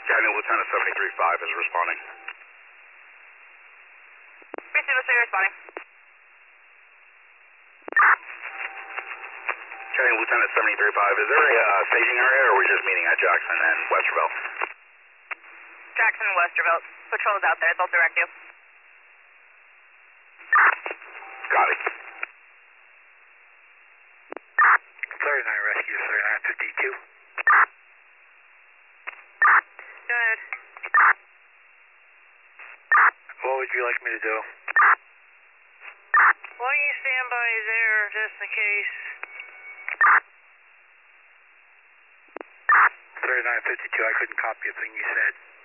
Academy Lieutenant 73-5 is responding. Receiver 3 responding. Academy Lieutenant 73-5, is there a staging area or are we just meeting at Jackson and Westerville? Jackson and Westerville. Patrol's out there. They'll direct you. Got it. 39 Rescue, 3952. Go ahead. What would you like me to do? Why don't you stand by there just in case? 3952, I couldn't copy a thing you said.